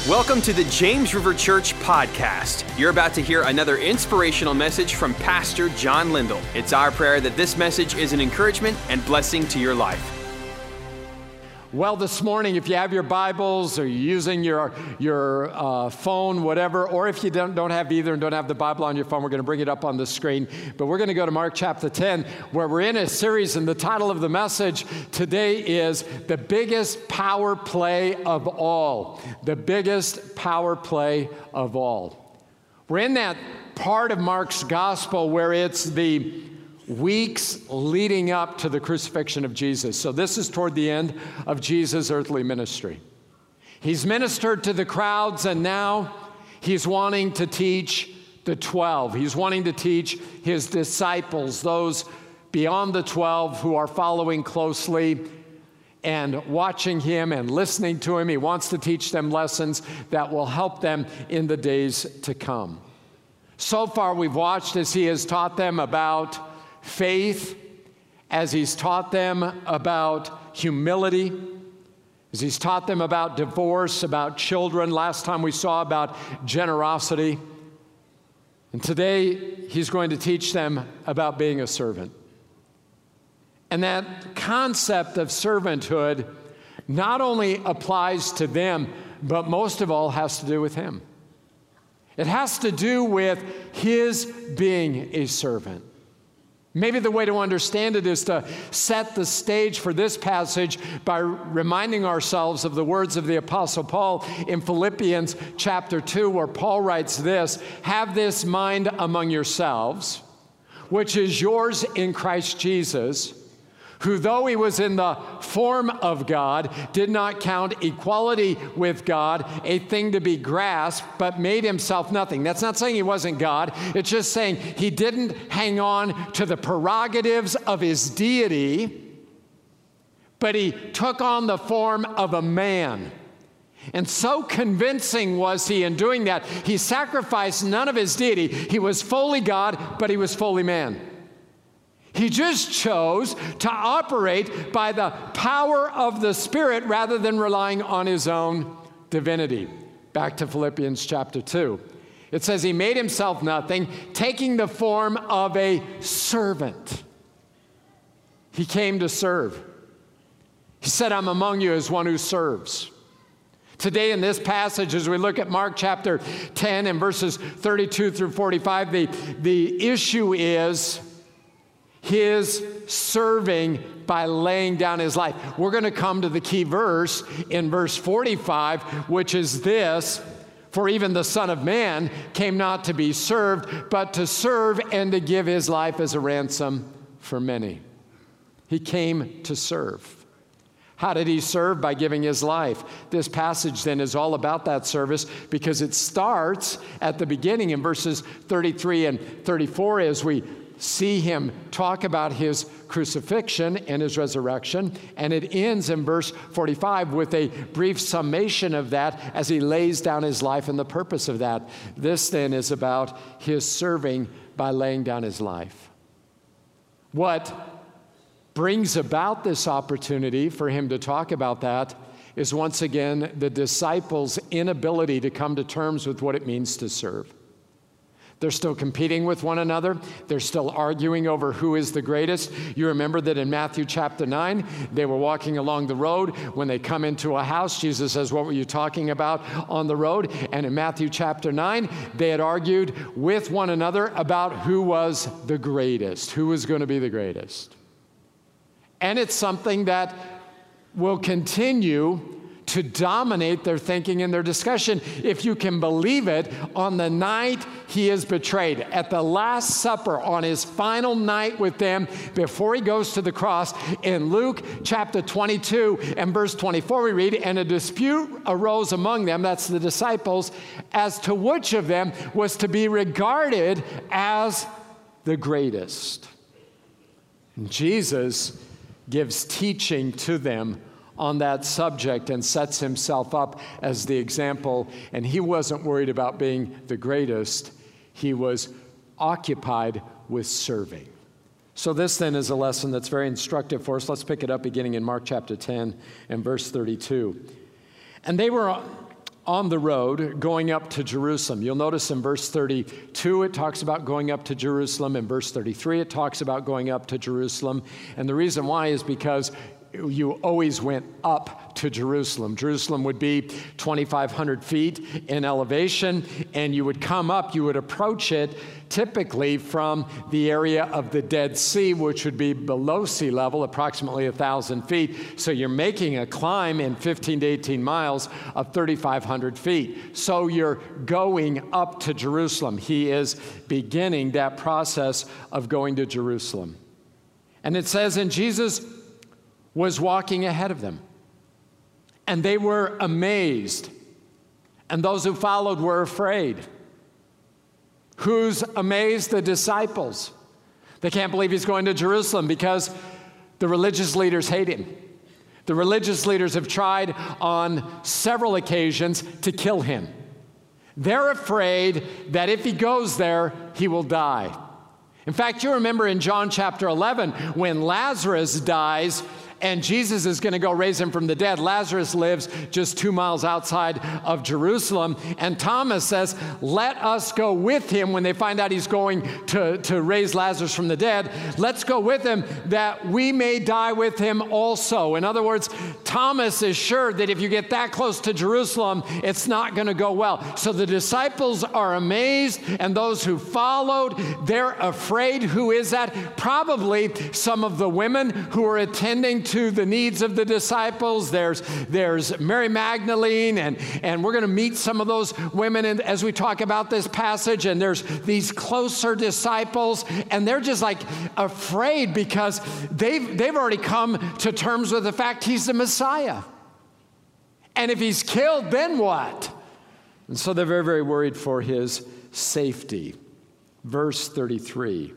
Welcome to the James River Church podcast. You're about to hear another inspirational message from Pastor John Lindell. It's our prayer that this message is an encouragement and blessing to your life. Well, this morning, if you have your Bibles or you're using your phone, whatever, or if you don't have either and don't have the Bible on your phone, we're going to bring it up on the screen. But we're going to go to Mark chapter 10, where we're in a series, and the title of the message today is The Biggest Power Play of All. The Biggest Power Play of All. We're in that part of Mark's gospel where it's the weeks leading up to the crucifixion of Jesus. So this is toward the end of Jesus' earthly ministry. He's ministered to the crowds, and now he's wanting to teach the 12. He's wanting to teach his disciples, those beyond the 12 who are following closely and watching him and listening to him. He wants to teach them lessons that will help them in the days to come. So far, we've watched as he has taught them about faith, as he's taught them about humility, as he's taught them about divorce, about children. Last time we saw about generosity. And today he's going to teach them about being a servant. And that concept of servanthood not only applies to them, but most of all has to do with him. It has to do with his being a servant. Maybe the way to understand it is to set the stage for this passage by reminding ourselves of the words of the Apostle Paul in Philippians chapter 2, where Paul writes this: "Have this mind among yourselves, which is yours in Christ Jesus, who though he was in the form of God, did not count equality with God a thing to be grasped, but made himself nothing." That's not saying he wasn't God. It's just saying he didn't hang on to the prerogatives of his deity, but he took on the form of a man. And so convincing was he in doing that, he sacrificed none of his deity. He was fully God, but he was fully man. He just chose to operate by the power of the Spirit rather than relying on his own divinity. Back to Philippians chapter 2. It says he made himself nothing, taking the form of a servant. He came to serve. He said, "I'm among you as one who serves." Today in this passage, as we look at Mark chapter 10 and verses 32 through 45, the issue is his serving by laying down his life. We're going to come to the key verse in verse 45, which is this: "For even the Son of Man came not to be served, but to serve and to give his life as a ransom for many." He came to serve. How did he serve? By giving his life. This passage then is all about that service, because it starts at the beginning in verses 33 and 34 as we see him talk about his crucifixion and his resurrection, and it ends in verse 45 with a brief summation of that as he lays down his life and the purpose of that. This then is about his serving by laying down his life. What brings about this opportunity for him to talk about that is once again the disciples' inability to come to terms with what it means to serve. They're still competing with one another. They're still arguing over who is the greatest. You remember that in Matthew chapter 9, they were walking along the road. When they come into a house, Jesus says, "What were you talking about on the road?" And in Matthew chapter 9, they had argued with one another about who was the greatest, who was going to be the greatest. And it's something that will continue to dominate their thinking and their discussion. If you can believe it, on the night he is betrayed, at the Last Supper, on his final night with them before he goes to the cross, in Luke chapter 22 and verse 24 we read, "And a dispute arose among them," that's the disciples, "as to which of them was to be regarded as the greatest." And Jesus gives teaching to them on that subject and sets himself up as the example. And he wasn't worried about being the greatest. He was occupied with serving. So this then is a lesson that's very instructive for us. Let's pick it up beginning in Mark chapter 10 and verse 32. "And they were on the road going up to Jerusalem. You'll notice in verse 32, it talks about going up to Jerusalem. In verse 33, it talks about going up to Jerusalem. And the reason why is because you always went up to Jerusalem. Jerusalem would be 2,500 feet in elevation, and you would come up, you would approach it typically from the area of the Dead Sea, which would be below sea level, approximately 1,000 feet. So you're making a climb in 15 to 18 miles of 3,500 feet. So you're going up to Jerusalem. He is beginning that process of going to Jerusalem. And it says, and Jesus was walking ahead of them. And they were amazed. And those who followed were afraid. Who's amazed? The disciples. They can't believe he's going to Jerusalem because the religious leaders hate him. The religious leaders have tried on several occasions to kill him. They're afraid that if he goes there, he will die. In fact, you remember in John chapter 11, when Lazarus dies, and Jesus is going to go raise him from the dead. Lazarus lives just 2 miles outside of Jerusalem. And Thomas says, let us go with him when they find out he's going to raise Lazarus from the dead. Let's go with him that we may die with him also. In other words, Thomas is sure that if you get that close to Jerusalem, it's not going to go well. So the disciples are amazed, and those who followed, they're afraid. Who is that? Probably some of the women who are attending to the needs of the disciples. There's Mary Magdalene, and we're going to meet some of those women as we talk about this passage. And there's these closer disciples, and they're just like afraid because they've already come to terms with the fact he's the Messiah. And if he's killed, then what? And so they're very, very worried for his safety. Verse 33.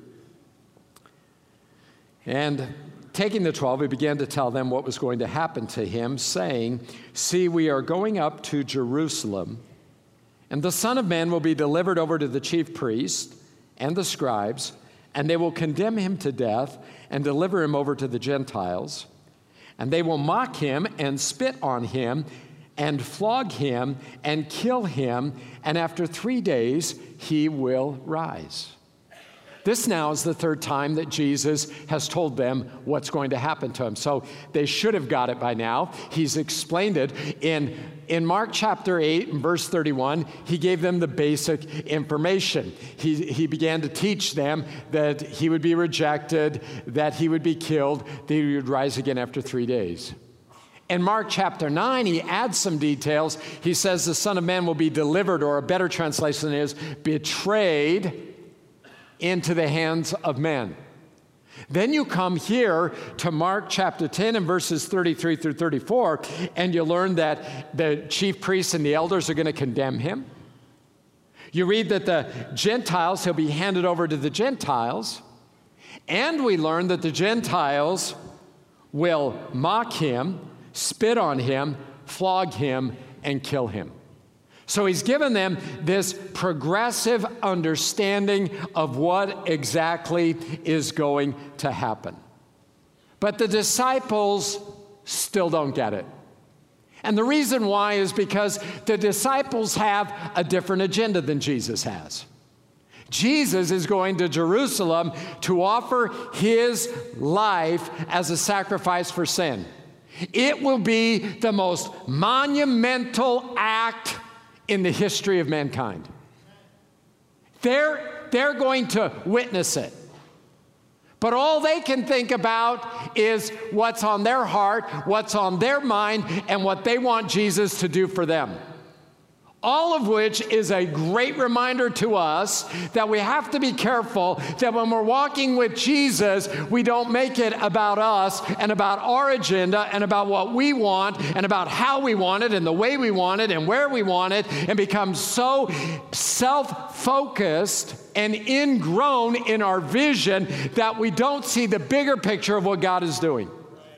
And taking the 12, he began to tell them what was going to happen to him, saying, see, we are going up to Jerusalem, and the Son of Man will be delivered over to the chief priests and the scribes, and they will condemn him to death and deliver him over to the Gentiles. And they will mock him and spit on him and flog him and kill him, and after 3 days he will rise. This now is the third time that Jesus has told them what's going to happen to him. So they should have got it by now. He's explained it. In Mark chapter 8, verse 31, he gave them the basic information. He began to teach them that he would be rejected, that he would be killed, that he would rise again after 3 days. In Mark chapter 9, he adds some details. He says the Son of Man will be delivered, or a better translation is betrayed into the hands of men. Then you come here to Mark chapter 10 and verses 33 through 34, and you learn that the chief priests and the elders are going to condemn him. You read that the Gentiles, he'll be handed over to the Gentiles, and we learn that the Gentiles will mock him, spit on him, flog him, and kill him. So he's given them this progressive understanding of what exactly is going to happen. But the disciples still don't get it. And the reason why is because the disciples have a different agenda than Jesus has. Jesus is going to Jerusalem to offer his life as a sacrifice for sin. It will be the most monumental act in the history of mankind. They're going to witness it. But all they can think about is what's on their heart, what's on their mind, and what they want Jesus to do for them. All of which is a great reminder to us that we have to be careful that when we're walking with Jesus, we don't make it about us and about our agenda and about what we want and about how we want it and the way we want it and where we want it, and become so self-focused and ingrown in our vision that we don't see the bigger picture of what God is doing.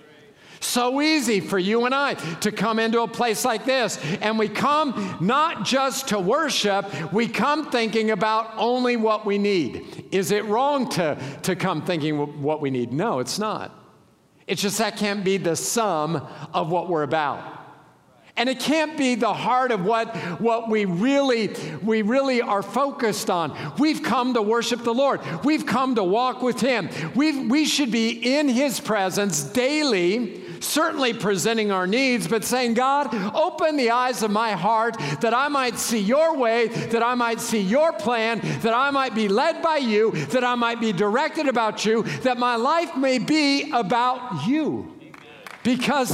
So easy for you and I to come into a place like this, and we come not just to worship, we come thinking about only what we need. Is it wrong to come thinking what we need? No, it's not. It's just that can't be the sum of what we're about. And it can't be the heart of what we really are focused on. We've come to worship the Lord. We've come to walk with Him. We should be in His presence daily, certainly presenting our needs, but saying, God, open the eyes of my heart that I might see your way, that I might see your plan, that I might be led by you, that I might be directed about you, that my life may be about you. Because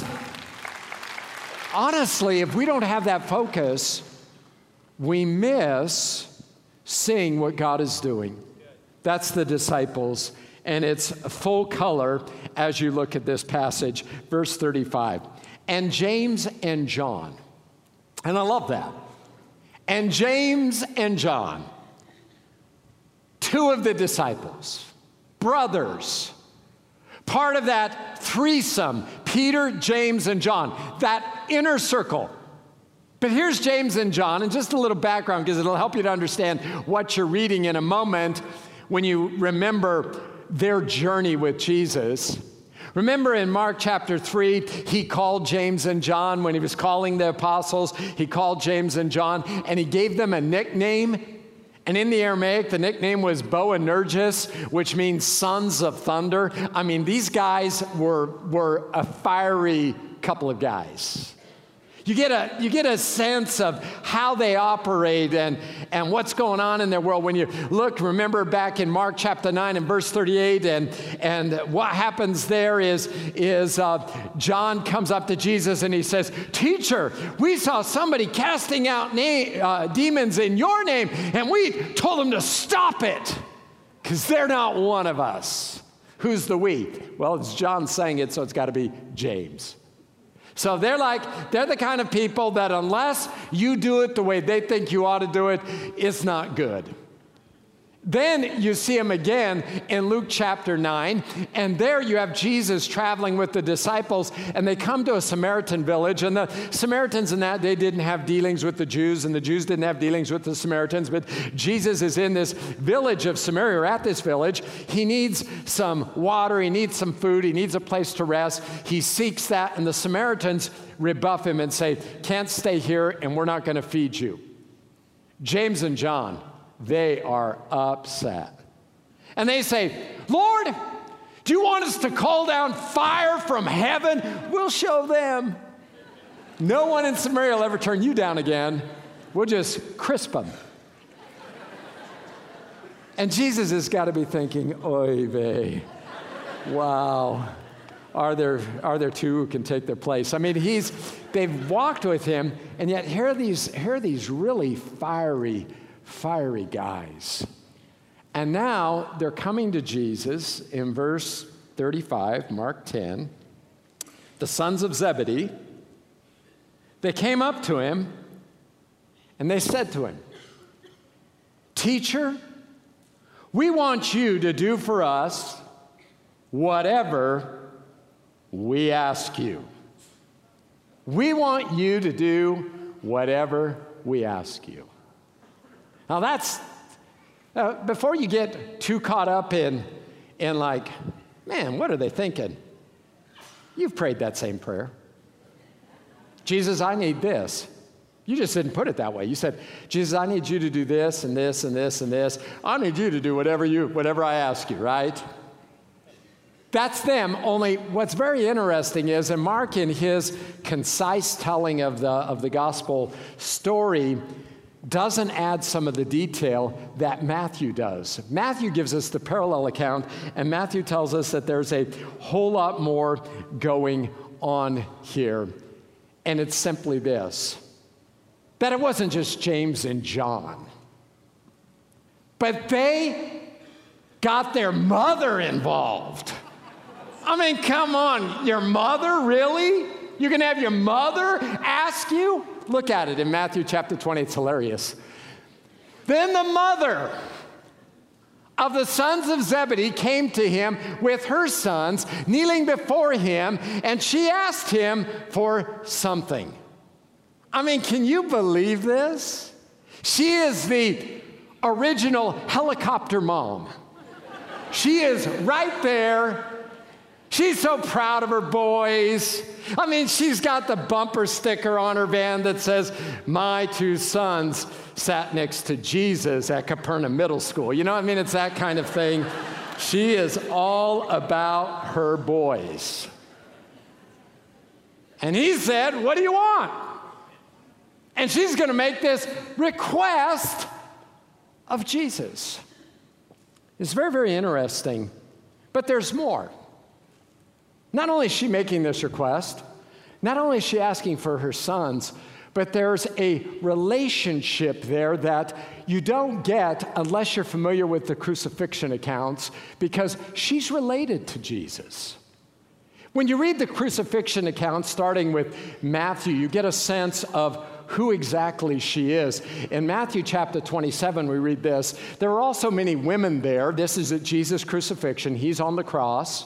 honestly, if we don't have that focus, we miss seeing what God is doing. That's the disciples, and it's full color as you look at this passage. Verse 35, and James and John, and I love that. And James and John, two of the disciples, brothers, part of that threesome, Peter, James, and John, that inner circle. But here's James and John, and just a little background because it'll help you to understand what you're reading in a moment when you remember their journey with Jesus. Remember in Mark chapter 3, he called James and John when he was calling the apostles. He called James and John, and he gave them a nickname. And in the Aramaic, the nickname was Boanerges, which means sons of thunder. I mean, these guys were a fiery couple of guys. You get a sense of how they operate and what's going on in their world. When you look, remember back in Mark chapter 9 and verse 38, and what happens there is John comes up to Jesus and he says, "Teacher, we saw somebody casting out demons in your name, and we told them to stop it because they're not one of us." Who's the we? Well, it's John saying it, so it's got to be James. So they're the kind of people that unless you do it the way they think you ought to do it, it's not good. Then you see him again in Luke chapter 9, and there you have Jesus traveling with the disciples, and they come to a Samaritan village, and the Samaritans in that day didn't have dealings with the Jews, and the Jews didn't have dealings with the Samaritans, but Jesus is in this village of Samaria, or at this village. He needs some water, he needs some food, he needs a place to rest. He seeks that, and the Samaritans rebuff him and say, "Can't stay here, and we're not going to feed you." James and John, they are upset. And they say, "Lord, do you want us to call down fire from heaven? We'll show them. No one in Samaria will ever turn you down again. We'll just crisp them." And Jesus has got to be thinking, oy vey, wow, are there two who can take their place? I mean, they've walked with him, and yet here are these really fiery guys. And now they're coming to Jesus in verse 35, Mark 10. The sons of Zebedee, they came up to him and they said to him, "Teacher, we want you to do for us whatever we ask you." We want you to do whatever we ask you. Now that's, before you get too caught up in like, man, what are they thinking? You've prayed that same prayer. Jesus, I need this. You just didn't put it that way. You said, Jesus, I need you to do this and this and this and this. I need you to do whatever I ask you, right? That's them, only what's very interesting is, and Mark in his concise telling of the gospel story doesn't add some of the detail that Matthew does. Matthew gives us the parallel account, and Matthew tells us that there's a whole lot more going on here. And it's simply this, that it wasn't just James and John, but they got their mother involved. I mean, come on, your mother, really? You're going to have your mother ask you? Look at it in Matthew chapter 20. It's hilarious. Then the mother of the sons of Zebedee came to him with her sons, kneeling before him, and she asked him for something. I mean, can you believe this? She is the original helicopter mom. She is right there. She's so proud of her boys. I mean, she's got the bumper sticker on her van that says, "My 2 sons sat next to Jesus at Capernaum Middle School." You know, I mean, it's that kind of thing. She is all about her boys. And he said, "What do you want?" And she's going to make this request of Jesus. It's very, very interesting. But there's more. Not only is she making this request, not only is she asking for her sons, but there's a relationship there that you don't get unless you're familiar with the crucifixion accounts, because she's related to Jesus. When you read the crucifixion accounts, starting with Matthew, you get a sense of who exactly she is. In Matthew chapter 27, we read this: "There were also many women there." This is at Jesus' crucifixion. He's on the cross.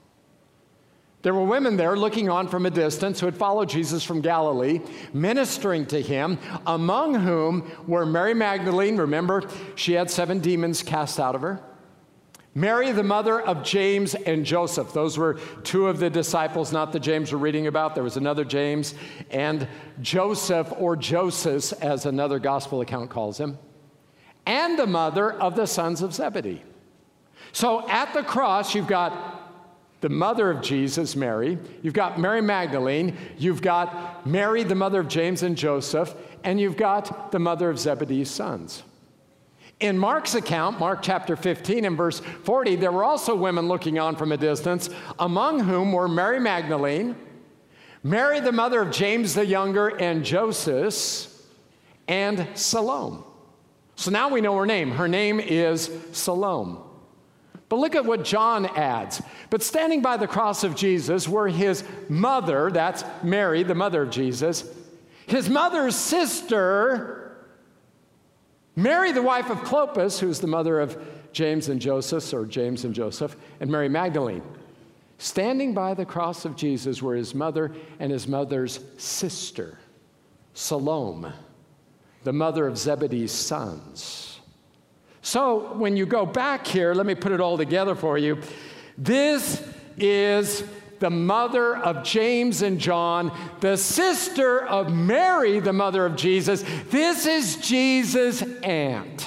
"There were women there looking on from a distance who had followed Jesus from Galilee, ministering to him, among whom were Mary Magdalene." Remember, she had 7 demons cast out of her. "Mary, the mother of James and Joseph." Those were 2 of the disciples, not the James we're reading about. There was another James. "And Joseph," or Joses, as another gospel account calls him. "And the mother of the sons of Zebedee." So at the cross, you've got the mother of Jesus, Mary. You've got Mary Magdalene. You've got Mary, the mother of James and Joseph. And you've got the mother of Zebedee's sons. In Mark's account, Mark chapter 15 and verse 40, there were also women looking on from a distance, among whom were Mary Magdalene, Mary the mother of James the younger and Joseph, and Salome. So now we know her name. Her name is Salome. But look at what John adds. "But standing by the cross of Jesus were his mother," that's Mary, the mother of Jesus, "his mother's sister, Mary, the wife of Clopas," who's the mother of James and Joseph, or James and Joseph, "and Mary Magdalene." Standing by the cross of Jesus were his mother and his mother's sister, Salome, the mother of Zebedee's sons. So when you go back here, let me put it all together for you. This is the mother of James and John, the sister of Mary, the mother of Jesus. This is Jesus' aunt.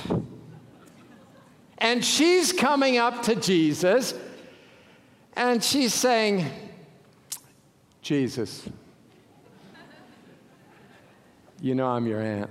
And she's coming up to Jesus, and she's saying, "Jesus, you know I'm your aunt.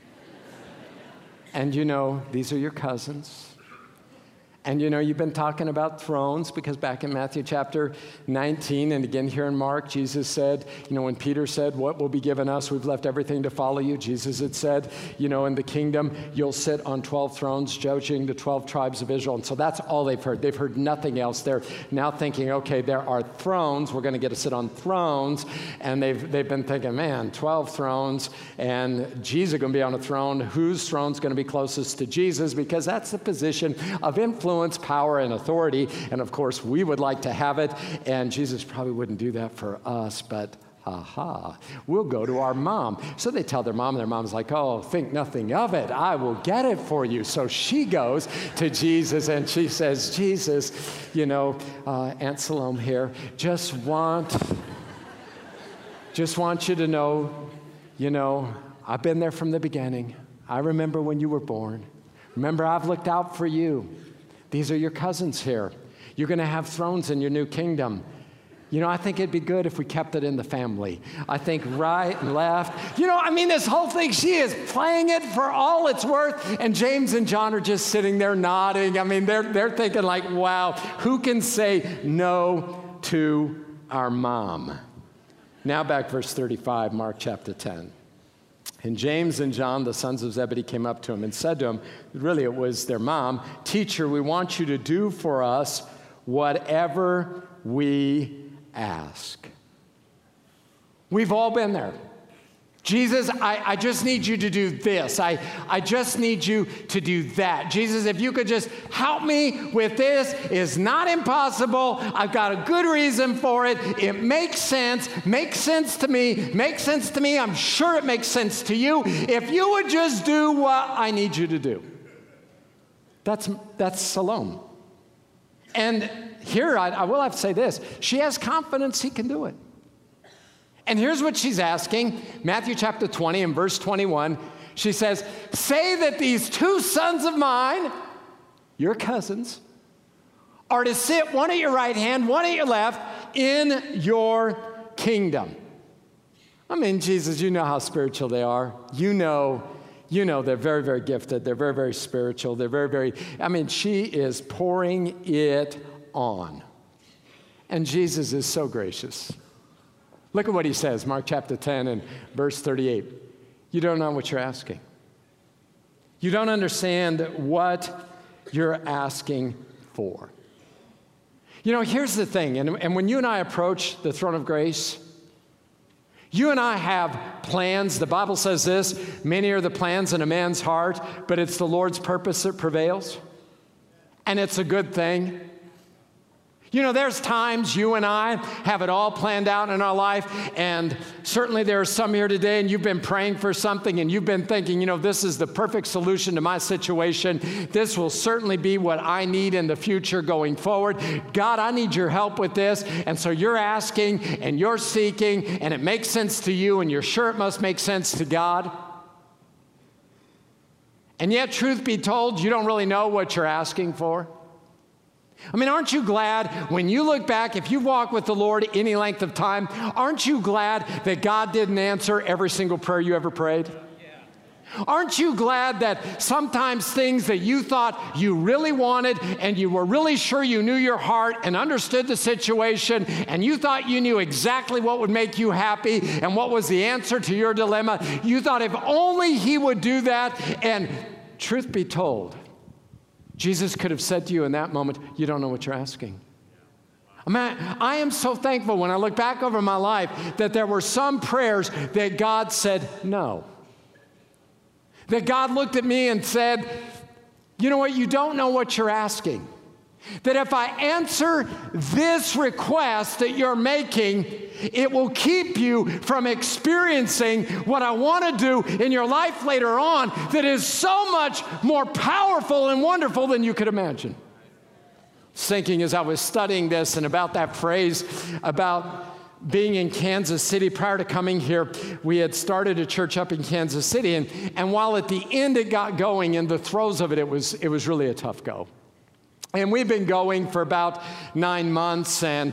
And you know, these are your cousins. And you know, you've been talking about thrones, because back in Matthew chapter 19, and again here in Mark, Jesus said, you know, when Peter said, 'What will be given us? We've left everything to follow you.' Jesus had said, you know, in the kingdom, you'll sit on 12 thrones, judging the 12 tribes of Israel." And so that's all they've heard. They've heard nothing else. They're now thinking, okay, there are thrones. We're going to get to sit on thrones. And they've been thinking, man, 12 thrones, and Jesus is going to be on a throne. Whose throne's going to be closest to Jesus? Because that's the position of influence, power, and authority. And of course, we would like to have it. And Jesus probably wouldn't do that for us, but we'll go to our mom. So they tell their mom, and their mom's like, "Oh, think nothing of it. I will get it for you." So she goes to Jesus and she says, "Jesus, you know, Aunt Salome here, just want you to know, you know, I've been there from the beginning. I remember when you were born. Remember, I've looked out for you. These are your cousins here. You're going to have thrones in your new kingdom. You know, I think it'd be good if we kept it in the family. I think right and left." You know, I mean, this whole thing, she is playing it for all it's worth. And James and John are just sitting there nodding. I mean, they're thinking like, wow, who can say no to our mom? Now back verse 35, Mark chapter 10. "And James and John, the sons of Zebedee, came up to him and said to him," really it was their mom, "Teacher, we want you to do for us whatever we ask." We've all been there. "Jesus, I just need you to do this. I just need you to do that. Jesus, if you could just help me with this. It's not impossible. I've got a good reason for it. It makes sense. Makes sense to me. Makes sense to me. I'm sure it makes sense to you. If you would just do what I need you to do." That's Salome. And here, I will have to say this. She has confidence he can do it. And here's what she's asking. Matthew chapter 20 and verse 21. She says, say that these two sons of mine, your cousins, are to sit one at your right hand, one at your left, in your kingdom. I mean, Jesus, you know how spiritual they are. You know they're very, very gifted. They're very, very spiritual. They're very, very, she is pouring it on. And Jesus is so gracious. Look at what he says, Mark chapter 10 and verse 38. You don't know what you're asking. You don't understand what you're asking for. Here's the thing, and when you and I approach the throne of grace, you and I have plans. The Bible says this, many are the plans in a man's heart, but it's the Lord's purpose that prevails, and it's a good thing. There's times you and I have it all planned out in our life, and certainly there are some here today, and you've been praying for something, and you've been thinking, this is the perfect solution to my situation. This will certainly be what I need in the future going forward. God, I need your help with this. And so you're asking, and you're seeking, and it makes sense to you, and you're sure it must make sense to God. And yet, truth be told, you don't really know what you're asking for. Aren't you glad when you look back, if you walk with the Lord any length of time, aren't you glad that God didn't answer every single prayer you ever prayed? Yeah. Aren't you glad that sometimes things that you thought you really wanted and you were really sure you knew your heart and understood the situation and you thought you knew exactly what would make you happy and what was the answer to your dilemma, you thought if only he would do that, and truth be told, Jesus could have said to you in that moment, you don't know what you're asking. I am so thankful when I look back over my life that there were some prayers that God said no. That God looked at me and said, you know what, you don't know what you're asking. That if I answer this request that you're making, it will keep you from experiencing what I want to do in your life later on that is so much more powerful and wonderful than you could imagine. Thinking as I was studying this and about that phrase about being in Kansas City, prior to coming here, we had started a church up in Kansas City. And while at the end it got going, in the throes of it, it was really a tough go. And we've been going for about 9 months, and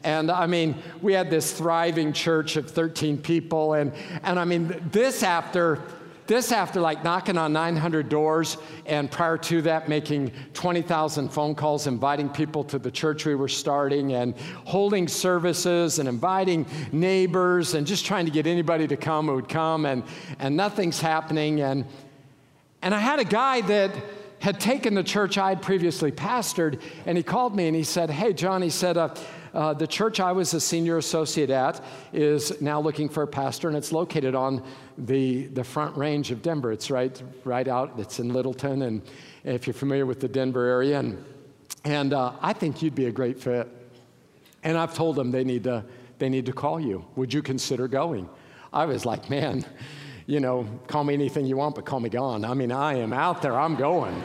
we had this thriving church of 13 people, and this after like knocking on 900 doors, and prior to that making 20,000 phone calls, inviting people to the church we were starting, and holding services, and inviting neighbors, and just trying to get anybody to come who would come, and nothing's happening, and I had a guy that had taken the church I had previously pastored, and he called me and he said, hey, John, he said, the church I was a senior associate at is now looking for a pastor, and it's located on the Front Range of Denver. It's right out, it's in Littleton, and if you're familiar with the Denver area, and I think you'd be a great fit. And I've told them they need to call you. Would you consider going? I was like, man, call me anything you want, but call me gone. I am out there. I'm going.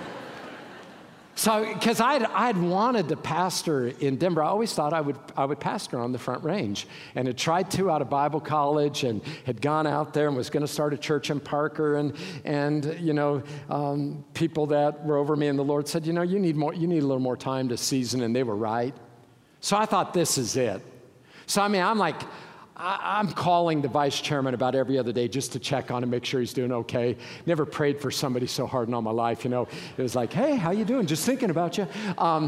So, because I'd wanted to pastor in Denver, I always thought I would pastor on the Front Range, and had tried to out of Bible college, and had gone out there and was going to start a church in Parker, and people that were over me, and the Lord said, you need a little more time to season, and they were right. So I thought, this is it. So I'm calling the vice chairman about every other day just to check on him, make sure he's doing okay. Never prayed for somebody so hard in all my life, It was like, hey, how you doing? Just thinking about you.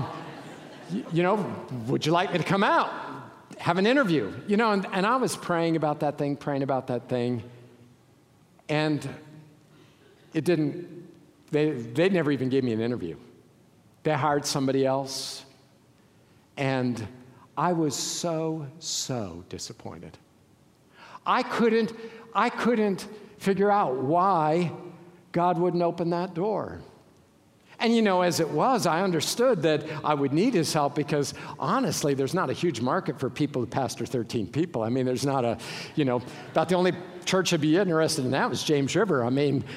Would you like me to come out, have an interview? And I was praying about that thing, and it didn't, they never even gave me an interview. They hired somebody else, and I was so disappointed. I couldn't figure out why God wouldn't open that door. And as it was, I understood that I would need his help because, honestly, there's not a huge market for people to pastor 13 people. There's not about the only church I'd be interested in that was James River.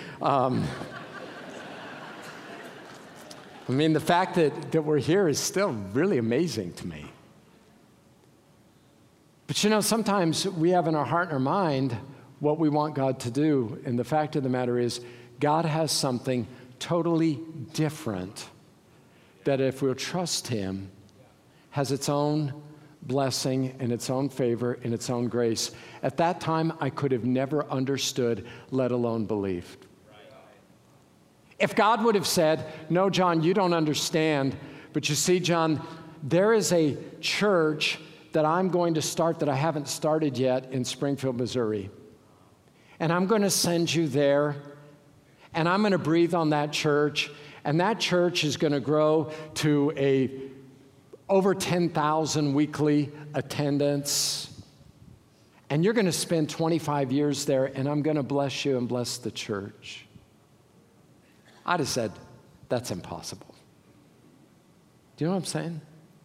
The fact that we're here is still really amazing to me. But you know, sometimes we have in our heart and our mind what we want God to do. And the fact of the matter is, God has something totally different that if we'll trust him, has its own blessing and its own favor and its own grace. At that time, I could have never understood, let alone believed. If God would have said, no, John, you don't understand, but you see, John, there is a church that I'm going to start that I haven't started yet in Springfield, Missouri. And I'm going to send you there, and I'm going to breathe on that church, and that church is going to grow to over 10,000 weekly attendance. And you're going to spend 25 years there, and I'm going to bless you and bless the church. I'd have said, that's impossible. Do you know what I'm saying?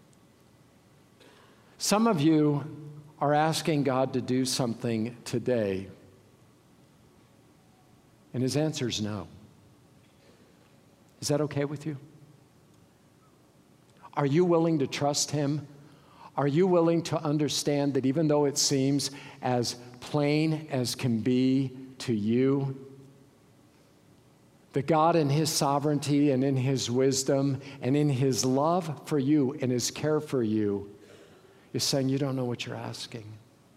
Some of you are asking God to do something today, and his answer is no. Is that okay with you? Are you willing to trust him? Are you willing to understand that even though it seems as plain as can be to you, that God in his sovereignty and in his wisdom and in his love for you and his care for you is saying, you don't know what you're asking.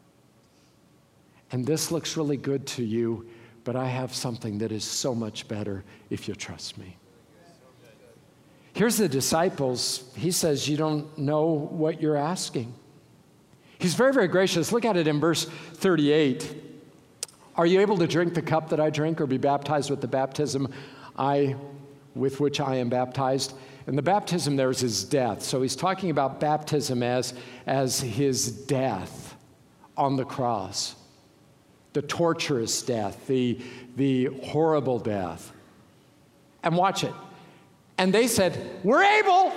And this looks really good to you, but I have something that is so much better if you'll trust me. Here's the disciples. He says, you don't know what you're asking. He's very, very gracious. Look at it in verse 38. Are you able to drink the cup that I drink or be baptized with the baptism with which I am baptized? And the baptism there is his death. So he's talking about baptism as his death on the cross, the torturous death, the horrible death. And watch it. And they said, we're able.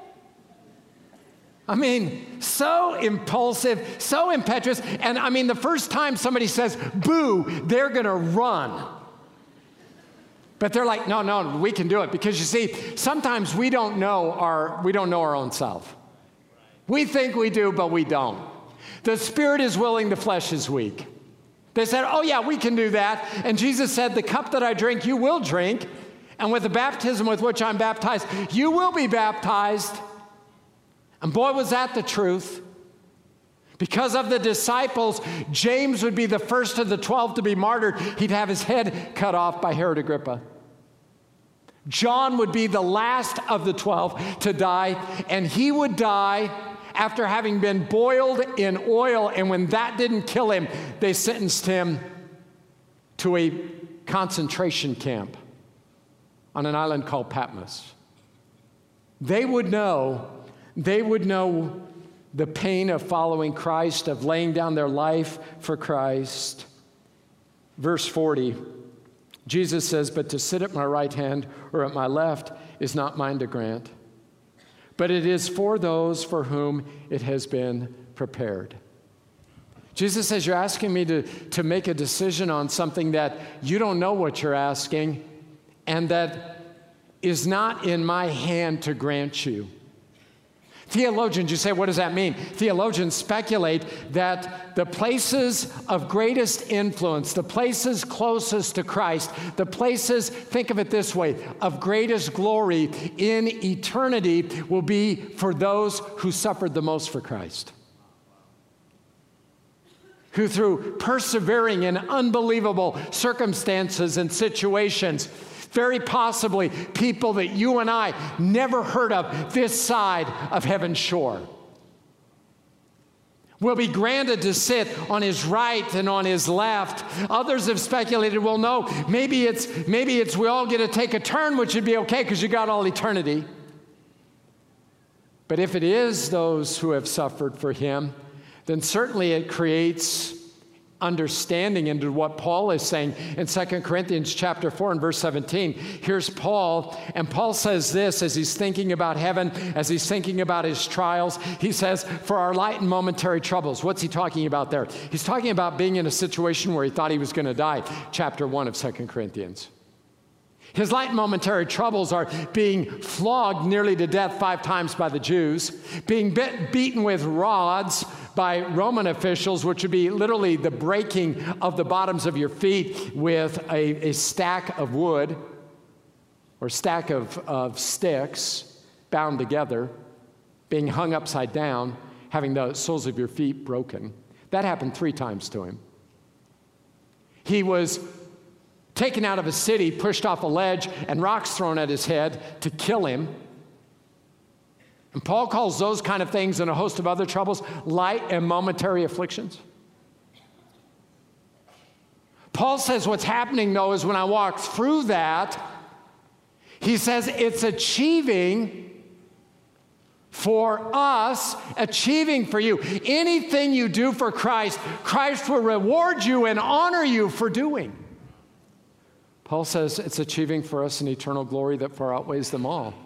I mean, so impulsive, so impetuous. And I mean, the first time somebody says, boo, they're going to run. But they're like, no, we can do it. Because you see, sometimes we don't know our own self. We think we do, but we don't. The spirit is willing, the flesh is weak. They said, oh yeah, we can do that. And Jesus said, the cup that I drink, you will drink. And with the baptism with which I'm baptized, you will be baptized. And boy, was that the truth. Because of the disciples, James would be the first of the 12 to be martyred. He'd have his head cut off by Herod Agrippa. John would be the last of the 12 to die, and he would die after having been boiled in oil. And when that didn't kill him, they sentenced him to a concentration camp on an island called Patmos. They would know the pain of following Christ, of laying down their life for Christ. Verse 40, Jesus says, but to sit at my right hand or at my left is not mine to grant, but it is for those for whom it has been prepared. Jesus says, you're asking me to make a decision on something that you don't know what you're asking, and that is not in my hand to grant you. Theologians, you say, what does that mean? Theologians speculate that the places of greatest influence, the places closest to Christ, the places, think of it this way, of greatest glory in eternity will be for those who suffered the most for Christ. Who through persevering in unbelievable circumstances and situations, very possibly people that you and I never heard of this side of heaven's shore, will be granted to sit on his right and on his left. Others have speculated, well, no, maybe it's we all get to take a turn, which would be okay because you got all eternity. But if it is those who have suffered for him, then certainly it creates understanding into what Paul is saying in 2 Corinthians chapter 4 and verse 17. Here's Paul, and Paul says this as he's thinking about heaven, as he's thinking about his trials. He says, for our light and momentary troubles. What's he talking about there? He's talking about being in a situation where he thought he was going to die, chapter 1 of 2 Corinthians. His light and momentary troubles are being flogged nearly to death 5 times by the Jews, being beaten with rods, by Roman officials, which would be literally the breaking of the bottoms of your feet with a stack of wood or stack of sticks bound together, being hung upside down, having the soles of your feet broken. That happened 3 times to him. He was taken out of a city, pushed off a ledge, and rocks thrown at his head to kill him. And Paul calls those kind of things and a host of other troubles light and momentary afflictions. Paul says what's happening, though, is when I walk through that, he says it's achieving for us, achieving for you. Anything you do for Christ, Christ will reward you and honor you for doing. Paul says it's achieving for us an eternal glory that far outweighs them all.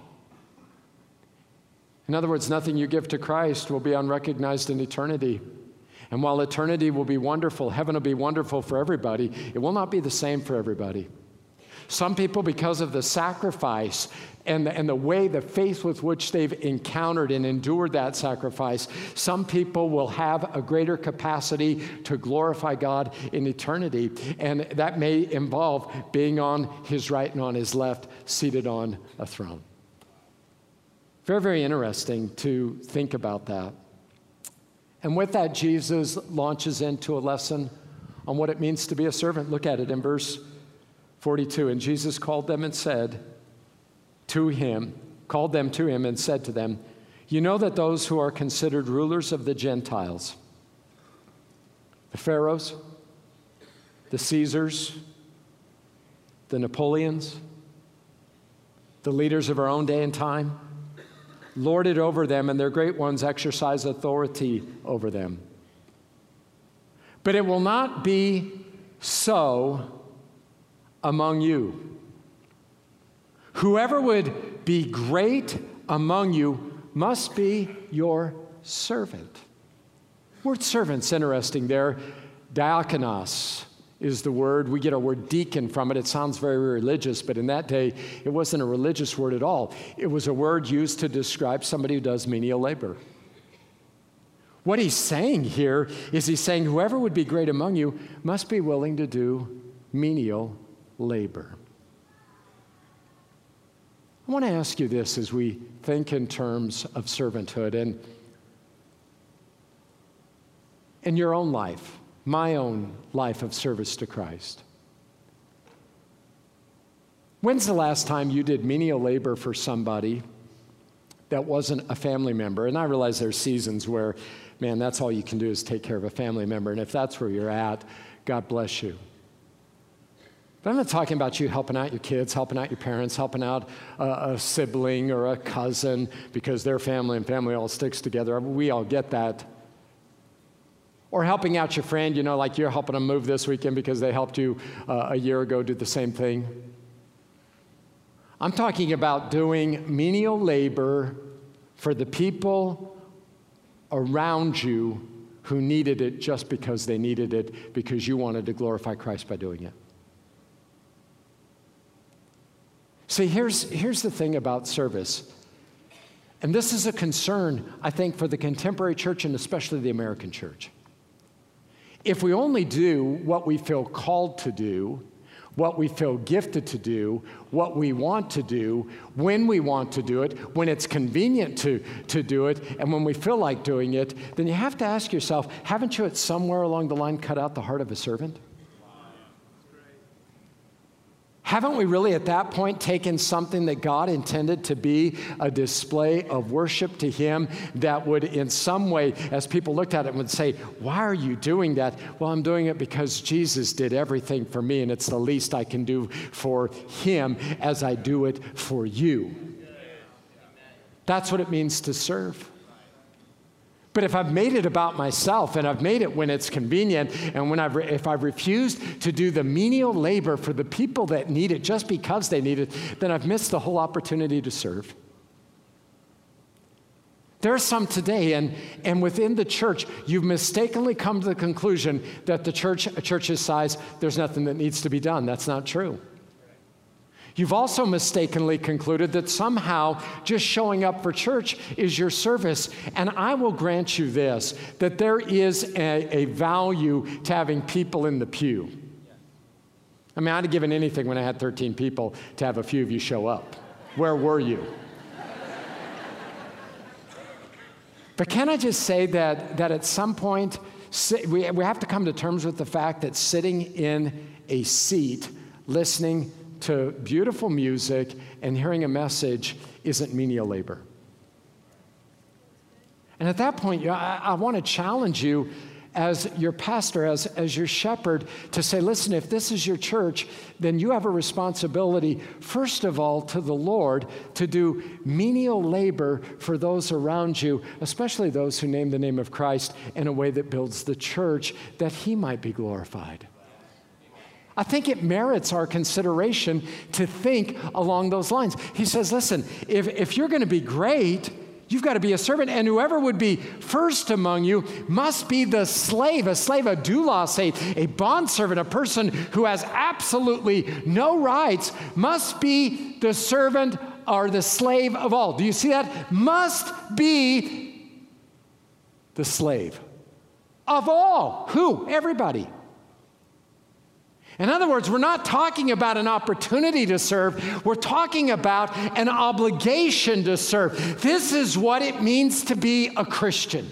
In other words, nothing you give to Christ will be unrecognized in eternity. And while eternity will be wonderful, heaven will be wonderful for everybody, it will not be the same for everybody. Some people, because of the sacrifice and the way, the faith with which they've encountered and endured that sacrifice, some people will have a greater capacity to glorify God in eternity. And that may involve being on his right and on his left, seated on a throne. Very, very interesting to think about that. And with that, Jesus launches into a lesson on what it means to be a servant. Look at it in verse 42. And Jesus called them and said to him, and said to them, you know that those who are considered rulers of the Gentiles, the Pharaohs, the Caesars, the Napoleons, the leaders of our own day and time, lord it over them, and their great ones exercise authority over them. But it will not be so among you. Whoever would be great among you must be your servant. Word servant's interesting there. Diakonos is the word. We get our word deacon from it. It sounds very religious, but in that day, it wasn't a religious word at all. It was a word used to describe somebody who does menial labor. What he's saying here is he's saying whoever would be great among you must be willing to do menial labor. I want to ask you this as we think in terms of servanthood and in your own life, my own life of service to Christ. When's the last time you did menial labor for somebody that wasn't a family member? And I realize there's seasons where, man, that's all you can do is take care of a family member. And if that's where you're at, God bless you. But I'm not talking about you helping out your kids, helping out your parents, helping out a sibling or a cousin because their family and family all sticks together. We all get that. Or helping out your friend, you know, like you're helping them move this weekend because they helped you a year ago do the same thing. I'm talking about doing menial labor for the people around you who needed it just because they needed it, because you wanted to glorify Christ by doing it. See, here's the thing about service. And this is a concern, I think, for the contemporary church and especially the American church. If we only do what we feel called to do, what we feel gifted to do, what we want to do, when we want to do it, when it's convenient to do it, and when we feel like doing it, then you have to ask yourself, haven't you at somewhere along the line cut out the heart of a servant? Haven't we really at that point taken something that God intended to be a display of worship to Him that would in some way, as people looked at it, would say, why are you doing that? Well, I'm doing it because Jesus did everything for me, and it's the least I can do for Him as I do it for you. That's what it means to serve. But if I've made it about myself, and I've made it when it's convenient, and if I've refused to do the menial labor for the people that need it just because they need it, then I've missed the whole opportunity to serve. There are some today, and within the church, you've mistakenly come to the conclusion that a church's size, there's nothing that needs to be done. That's not true. You've also mistakenly concluded that somehow just showing up for church is your service. And I will grant you this, that there is a value to having people in the pew. I mean, I'd have given anything when I had 13 people to have a few of you show up. Where were you? But can I just say that at some point, we have to come to terms with the fact that sitting in a seat, listening to beautiful music and hearing a message isn't menial labor. And at that point, I want to challenge you as your pastor, as your shepherd, to say, listen, if this is your church, then you have a responsibility, first of all, to the Lord, to do menial labor for those around you, especially those who name the name of Christ, in a way that builds the church, that he might be glorified. I think it merits our consideration to think along those lines. He says, listen, if you're going to be great, you've got to be a servant, and whoever would be first among you must be the slave, a doulos, a bondservant, a person who has absolutely no rights, must be the servant or the slave of all. Do you see that? Must be the slave of all. Who? Everybody. In other words, we're not talking about an opportunity to serve. We're talking about an obligation to serve. This is what it means to be a Christian.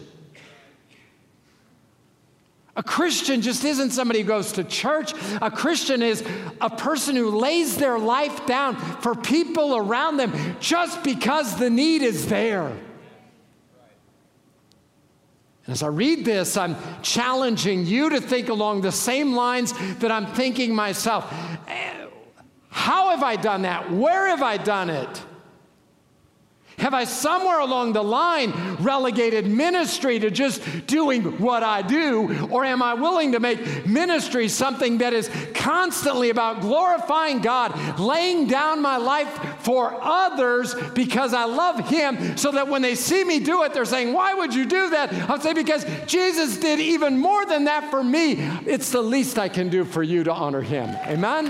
A Christian just isn't somebody who goes to church. A Christian is a person who lays their life down for people around them just because the need is there. As I read this, I'm challenging you to think along the same lines that I'm thinking myself. How have I done that? Where have I done it? Have I somewhere along the line relegated ministry to just doing what I do? Or am I willing to make ministry something that is constantly about glorifying God, laying down my life for others because I love Him, so that when they see me do it, they're saying, why would you do that? I'll say, because Jesus did even more than that for me. It's the least I can do for you to honor Him. Amen?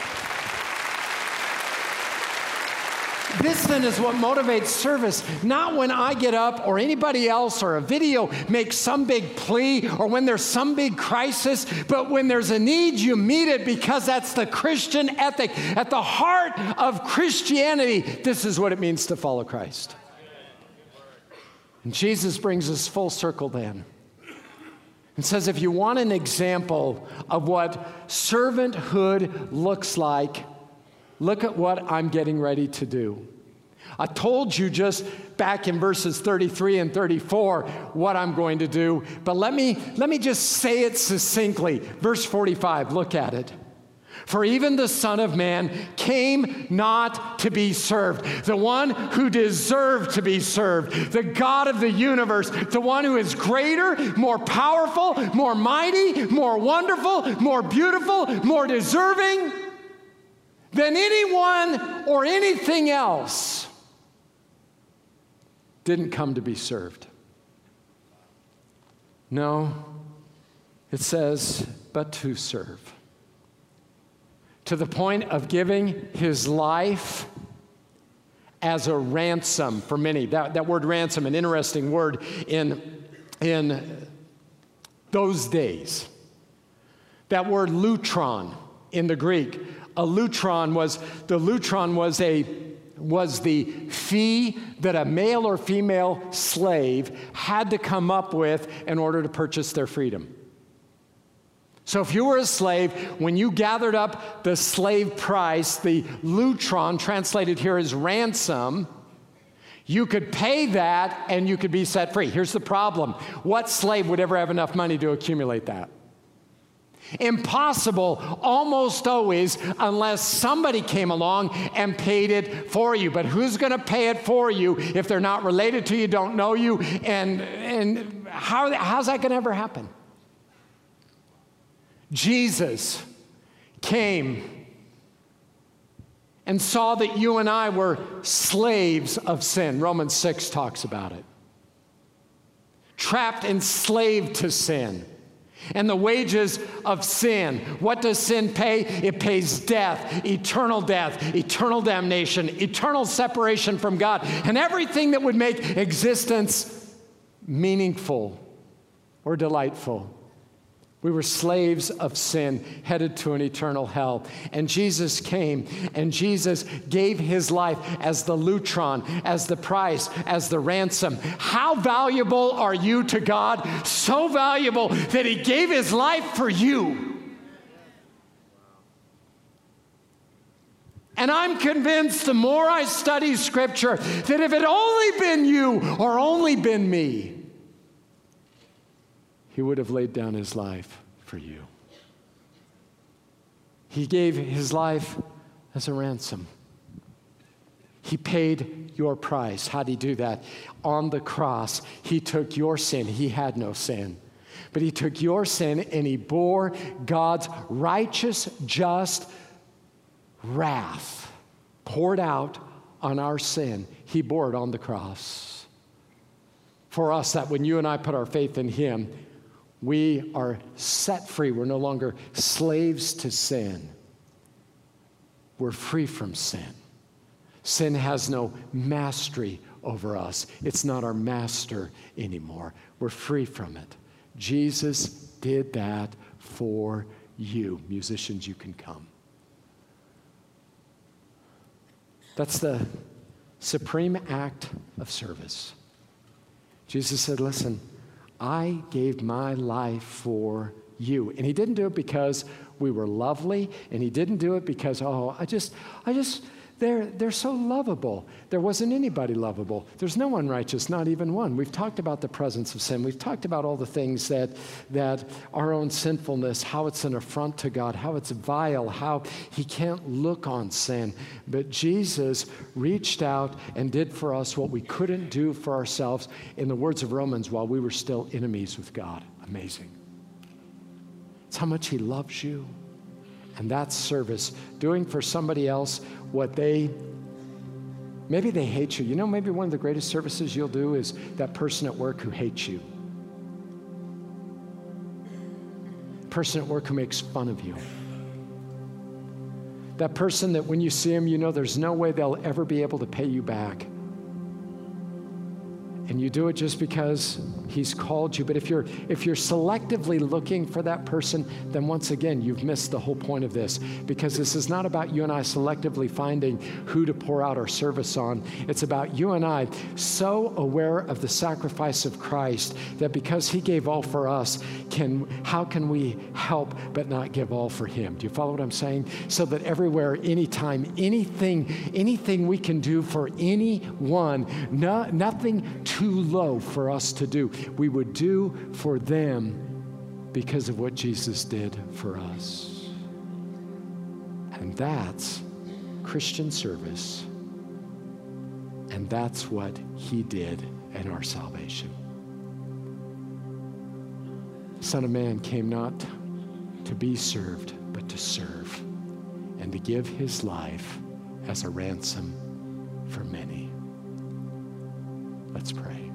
This then is what motivates service, not when I get up or anybody else or a video makes some big plea or when there's some big crisis, but when there's a need, you meet it, because that's the Christian ethic. At the heart of Christianity, this is what it means to follow Christ. And Jesus brings us full circle then and says, if you want an example of what servanthood looks like, look at what I'm getting ready to do. I told you just back in verses 33 and 34 what I'm going to do, but let me just say it succinctly. Verse 45, look at it. For even the Son of Man came not to be served, the one who deserved to be served, the God of the universe, the one who is greater, more powerful, more mighty, more wonderful, more beautiful, more deserving than anyone or anything else, didn't come to be served. No, it says, but to serve. To the point of giving His life as a ransom for many. That word ransom, an interesting word in those days. That word lutron in the Greek. A lutron was the fee that a male or female slave had to come up with in order to purchase their freedom. So if you were a slave, when you gathered up the slave price, the lutron, translated here as ransom, you could pay that and you could be set free. Here's the problem. What slave would ever have enough money to accumulate that? Impossible, almost always, unless somebody came along and paid it for you. But who's going to pay it for you if they're not related to you, don't know you, and how's that going to ever happen? Jesus came and saw that you and I were slaves of sin. Romans 6 talks about it. Trapped, enslaved to sin. And the wages of sin. What does sin pay? It pays death, eternal damnation, eternal separation from God, and everything that would make existence meaningful or delightful. We were slaves of sin, headed to an eternal hell. And Jesus came, and Jesus gave his life as the lutron, as the price, as the ransom. How valuable are you to God? So valuable that he gave his life for you. And I'm convinced the more I study Scripture, that if it only been you or only been me, he would have laid down his life for you. He gave his life as a ransom. He paid your price. How did he do that? On the cross, he took your sin. He had no sin. But he took your sin and he bore God's righteous, just wrath poured out on our sin. He bore it on the cross. For us, that when you and I put our faith in him, we are set free. We're no longer slaves to sin. We're free from sin. Sin has no mastery over us. It's not our master anymore. We're free from it. Jesus did that for you. Musicians, you can come. That's the supreme act of service. Jesus said, listen, I gave my life for you. And he didn't do it because we were lovely, and he didn't do it because, they're so lovable. There wasn't anybody lovable. There's no one righteous, not even one. We've talked about the presence of sin. We've talked about all the things that our own sinfulness, how it's an affront to God, how it's vile, how he can't look on sin. But Jesus reached out and did for us what we couldn't do for ourselves, in the words of Romans, while we were still enemies with God. Amazing. It's how much he loves you. And that's service, doing for somebody else what maybe they hate you. You know, maybe one of the greatest services you'll do is that person at work who hates you. Person at work who makes fun of you. That person that when you see him, you know there's no way they'll ever be able to pay you back. And you do it just because he's called you. But if you're selectively looking for that person, then once again, you've missed the whole point of this. Because this is not about you and I selectively finding who to pour out our service on. It's about you and I so aware of the sacrifice of Christ that because he gave all for us, how can we help but not give all for him? Do you follow what I'm saying? So that everywhere, anytime, anything we can do for anyone, nothing too low for us to do, we would do for them because of what Jesus did for us. And that's Christian service. And that's what he did in our salvation. The Son of Man came not to be served, but to serve, and to give his life as a ransom for many. Let's pray.